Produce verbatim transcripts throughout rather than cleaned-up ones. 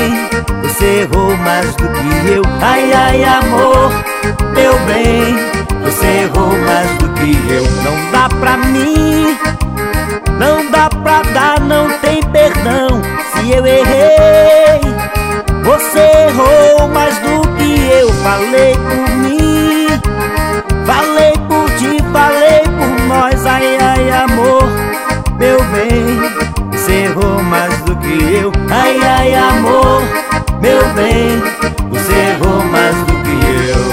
bem, você errou mais do que eu. Ai, ai, amor, meu bem, você errou mais do que eu. Não dá pra mim, não dá pra dar, não tem perdão. Se eu errei, você errou mais do que eu. Falei por mim, falei por ti, falei por nós. Ai, ai, amor, meu bem, você errou mais do que eu. Ai, ai, amor, meu bem, você errou mais do que eu.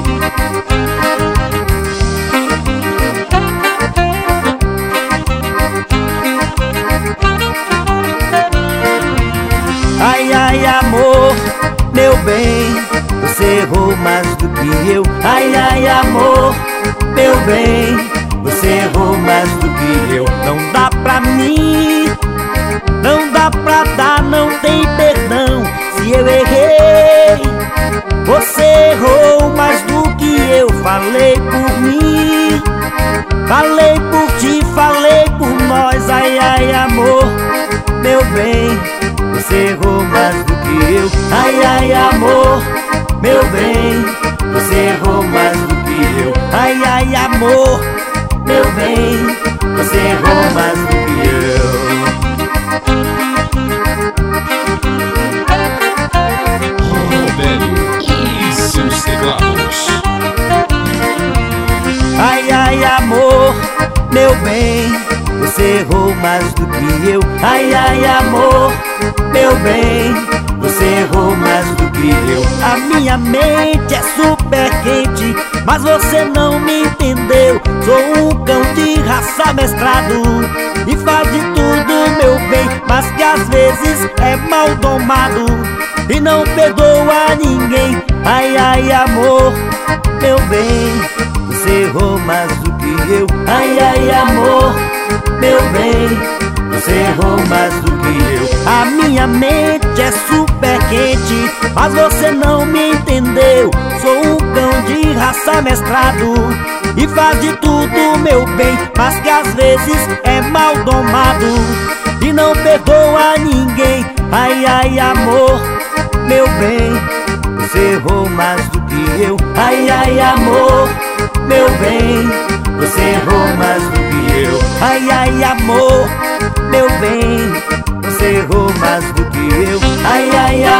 Ai, ai, amor, meu bem, você errou mais do que eu. Ai, ai, amor, meu bem, você errou mais do que eu. Não dá pra mim, não dá pra dar, não tem perdão. Se eu errei, você errou mais do que eu. Falei por mim, falei por ti, falei por nós. Ai, ai, amor, meu bem, você errou mais do que eu. Ai, ai, amor, meu bem, você errou mais do que eu. Ai, ai, amor, meu bem, você errou mais do que eu. Robério e seus teclados. Ai, ai, amor, meu bem, você errou mais do que eu. Ai, ai, amor, meu bem, você errou mais do que eu. A minha mente é super quente, mas você não me entendeu. Sou um cão de raça mestrado e faz de tudo, meu bem, mas que às vezes é mal domado e não perdoa ninguém. Ai, ai, amor, meu bem, você errou mais do que eu. Ai, ai, amor, meu bem, você errou mais do que eu. A minha mente é super quente, mas você não me entendeu. Sou um cão de raça mestrado e faz de tudo, meu bem, mas que às vezes é mal domado e não perdoa ninguém. Ai, ai, amor, meu bem, você errou mais do que eu. Ai, ai, amor, meu bem, você errou mais do que eu. Ai, ai, amor, meu bem, você errou mais do que eu. Ai, ai,